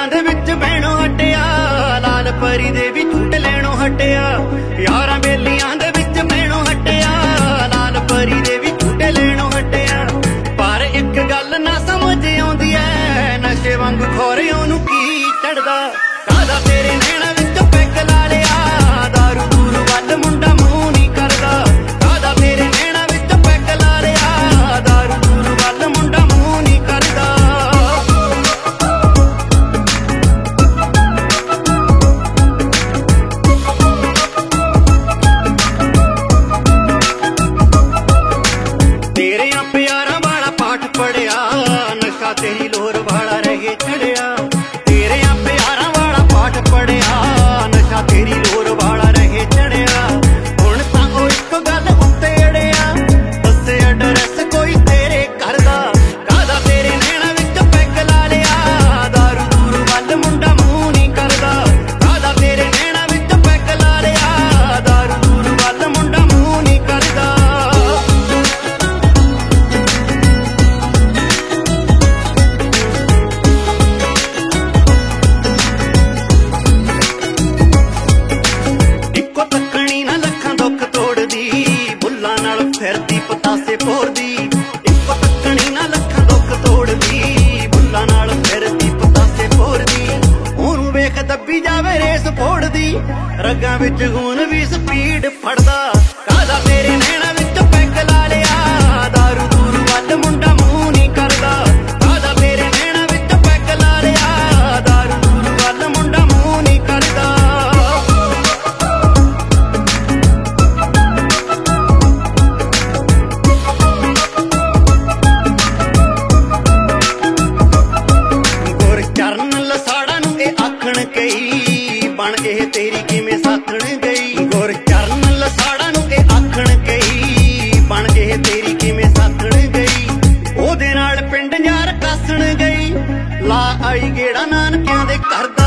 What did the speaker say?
ਬੇਲੀਆਂ ਦੇ ਵਿੱਚ ਬਹਿਣੋਂ ਹਟਿਆ, ਲਾਲ ਪਰੀ ਦੇ ਵੀ ਝੂਟ ਲੈਣੋਂ ਹਟਿਆ। ਯਾਰਾਂ ਬੇਲੀਆਂ ਦੇ ਵਿੱਚ ਬਹਿਣੋਂ ਹਟਿਆ, ਲਾਲ ਪਰੀ ਦੇ ਵੀ ਝੂਟ ਲੈਣੋਂ ਹਟਿਆ। ਪਰ ਇੱਕ ਗੱਲ ਨਾ ਸਮਝ ਆਉਂਦੀ ਐ, ਨਸ਼ੇ ਵਾਂਗੂ ਖੋਰੇ ਉਹਨੂੰ ਕੀ ਚੜਦਾ। ਕਾਹਦਾ ਤੇਰੇ ਨੈਣਾ ਵਿੱਚ ਪੈਗ ਲਾ ਲਿਆ, ਦਾਰੂ ਦੂਰ ਵੱਲ ਮੁੰਡਾ ਮੂੰਹ ਨਹੀਂ ਕਰਦਾ। ਕਾਹਦਾ ਤੇਰੇ ਨੈਣਾ ਵਿੱਚ ਪੈਗ ਲਾ ਲਿਆ, ਦਾਰੂ ਦੂਰ ਵੱਲ ਮੁੰਡਾ ਮੂੰਹ ਨਹੀਂ ਕਰਦਾ। ਤੇਰਿਆਂ ਪਿਆਰਾਂ ਵਾਲਾ ਪਾਠ ਪੜਿਆ, ਨਸ਼ਾ ਤੇਰੀ ਲੋਰ ਵਾਲਾ ਰਹੇ ਚੜਿਆ। ਤੇਰਿਆਂ ਪਿਆਰਾਂ ਵਾਲਾ ਪਾਠ ਪੜਿਆ, ਨਸ਼ਾ ਤੇਰੀ ਲੋਰ ਵਾਲਾ ਰਹੇ ਚੜਿਆ। ਹੁਣ ਤਾਂ ਉਹ ਇੱਕ ਗੱਲ ਉੱਤੇ ਅੜਿਆ, ਦੱਸੇ ਐਡਰੈਸ ਕੋਈ ਤੇਰੇ ਘਰ ਦਾ। ਕਾਹਦਾ ਤੇਰੇ ਨੈਣਾ ਵਿੱਚ ਪੈਗ ਲਾ ਲਿਆ, ਦਾਰੂ ਦੂਰ ਵੱਲ ਮੁੰਡਾ ਮੂੰਹ ਨਹੀਂ ਕਰਦਾ। ਕਾਹਦਾ ਤੇਰੇ ਨੈਣਾ ਵਿੱਚ ਪੈਗ ਲਾ ਲਿਆ, ਦਾਰੂ ਦੂਰ ਵੱਲ ਮੁੰਡਾ ਮੂੰਹ ਨਹੀਂ ਕਰਦਾ। ਇੱਕੋ ਤੱਕਣੀ ਨਾ ਲੱਖਾਂ ਦੁੱਖ ਤੋੜਦੀ, ਬੁੱਲਾਂ ਨਾਲ ਫਿਰਦੀ ਪਤਾਸੇ ਭੋਰਦੀ। ਇੱਕੋ ਤੱਕਣੀ ਨਾ ਲੱਖਾਂ ਦੁੱਖ ਤੋੜਦੀ, ਬੁੱਲਾਂ ਨਾਲ ਫਿਰਦੀ ਪਤਾਸੇ ਭੋਰਦੀ। ਉਹਨੂੰ ਵੇਖ ਦੱਬੀ ਜਾਵੇ ਰੇਸ ਫੋੜਦੀ, ਰਗਾਂ ਵਿੱਚ ਖੂਨ ਵੀ ਸਪੀਡ ਫੜਦਾ। ਕਾਹਦਾ ਤੇਰੇ ਨੈਣਾ ਵਿੱਚ ਪੈਗ ਲਾ ਲਿਆ, ਦਾਰੂ ਦੂਰ ਵੱਲ ਮੁੰਡਾ ਮੂੰਹ ਨਹੀਂ ਕਰਦਾ। ਕਾਹਦਾ ਤੇਰੇ ਨੈਣਾ ਵਿੱਚ ਪੈਗ ਲਾ ਲਿਆ, ਦਾਰੂ ਦੂਰ ਵੱਲ ਮੁੰਡਾ ਮੂੰਹ ਨਹੀਂ ਕਰਦਾ। ਗੁਰਚਰਨ ਲਸਾੜਾ ਨੂੰ ਇਹ ਆਖਣ ਗਈ, ਬਣ ਇਹ ਤੇਰੀ ਕਿਵੇਂ ਸਾਥਣ ਗਈ। ਗੁਰਚਰਨ ਲਸਾੜਾ ਨੂੰ ਇਹ ਆਖਣ ਗਈ, ਬਣ ਇਹ ਤੇਰੀ ਕਿਵੇਂ ਸਾਥਣ ਗਈ। ਉਹਦੇ ਨਾਲ ਪਿੰਡ ਯਾਰ ਕੱਸਣ ਗਈ, ਲਾ ਆਈ ਗੇੜਾ ਨਾਨਕਿਆਂ ਦੇ ਘਰ ਦਾ।